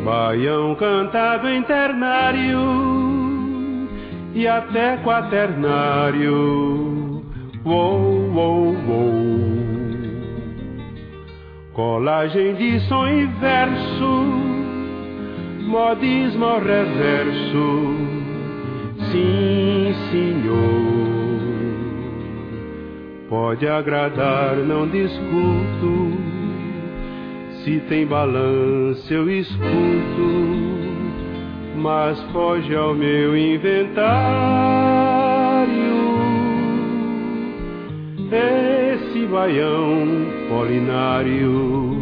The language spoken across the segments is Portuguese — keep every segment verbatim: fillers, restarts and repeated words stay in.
Baião cantado em ternário e até quaternário. Uou, uou, uou. Colagem de som e verso, modismo ao reverso. Sim, senhor. Pode agradar, não discuto. Se tem balanço eu escuto, mas foge ao meu inventário esse baião polinário.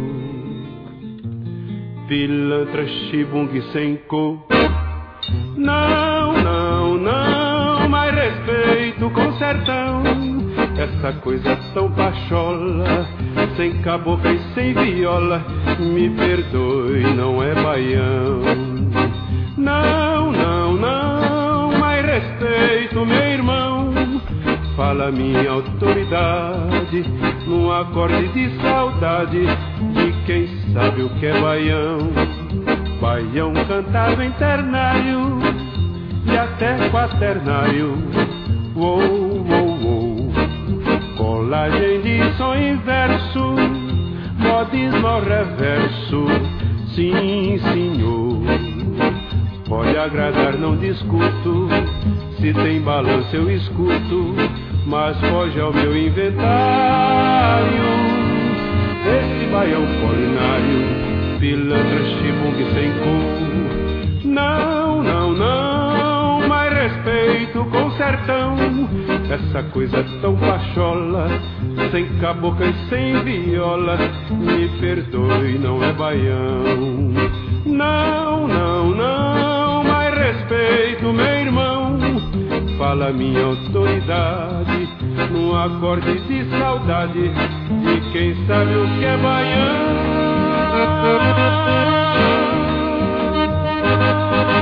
Pilantra, chibung sem cor. Não, não, não, mais respeito com sertão. Essa coisa tão pachola, sem cabocla e sem viola, me perdoe, não é baião. Não, não, não, mais respeito, meu irmão. Fala minha autoridade, num acorde de saudade, de quem sabe o que é baião. Baião cantado em ternário e até quaternário. Uou, uou, uou. Colagem de som e verso, modismo ao reverso. Sim, senhor. Pode agradar, não discuto. Se tem balanço eu escuto, mas foge ao meu inventário esse baião polinário. Pilantra, chibung sem cor. Não, não, não, mais respeito com sertão. Essa coisa tão pachola, sem cabocla e sem viola, me perdoe, não é baião. Não, não, não, mais respeito, meu irmão. Fala minha autoridade, num acorde de saudade, de quem sabe o que é baião.